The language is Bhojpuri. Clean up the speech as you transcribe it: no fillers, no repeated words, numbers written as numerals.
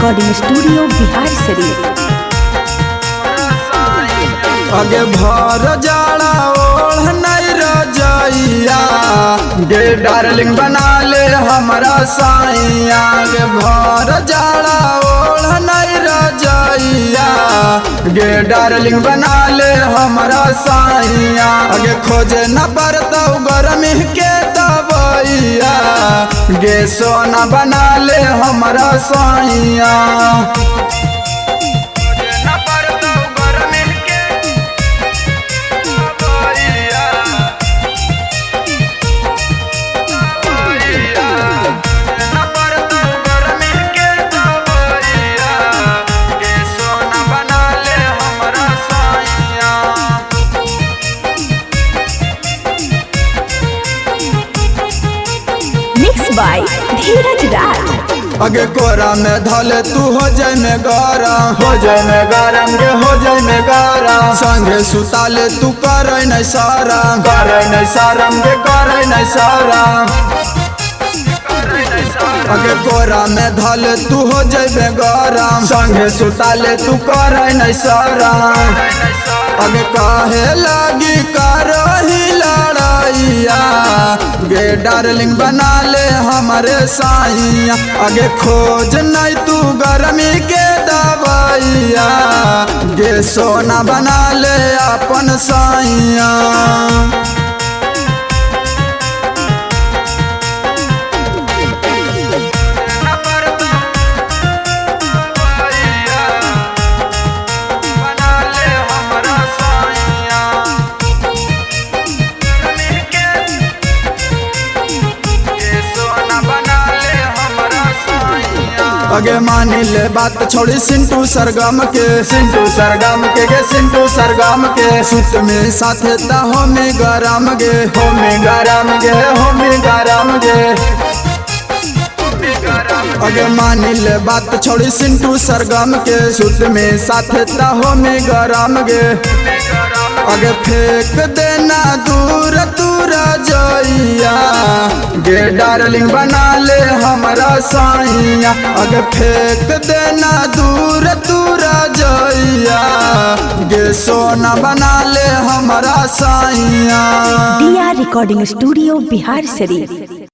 Recording studio Bihar Sharif. आगे भर जाड़ा ओढ़ नहीं रजैया गे डार्लिंग बना ले हमारा साइया। आगे भर जाड़ा ओढ़ नहीं रजैया गे डार्लिंग बना ले हमारा साइया। आगे खोजे न पड़ता गर्मी के दबैया गे सोना बना ले हमारा साइया। बाय धीरज राज। आगे कोरा में धले तू हो जाए में गरम, हो जाए में गरम गे हो जाए में गरम। संगे सुताले तू करे नहीं सारम, करे नहीं सारम गे करे नहीं सारम। आगे कोरा में धले तू हो जाए में गरम, संगे सुताले तू करे नहीं सारम। आगे काहे लगी करही लड़ाइया गे डार्लिंग बना ले हमारे साइया। आगे खोज नहीं तू गर्मी के दवाइया गे सोना बना ले अपन साइया। आगे मानी ले बात छोड़ी सिंटू सरगम के, सिंटू सरगम के गे सिंटू सरगम के। सुत में साथे ता होमी गरम गे, होमी गरम गे होमी गरम गे। आगे मानी ले बात छोड़ी सिंटू सरगम के। सुत में साथे ता होमी गरम गे। आगे फेंक देना दूर दूर जइया गे डार्लिंग बना ले हमारा साइया। आगे फेंक देना दूर दूर जइया गे सोना बना ले हमारा साइया। Recording studio Bihar Sharif.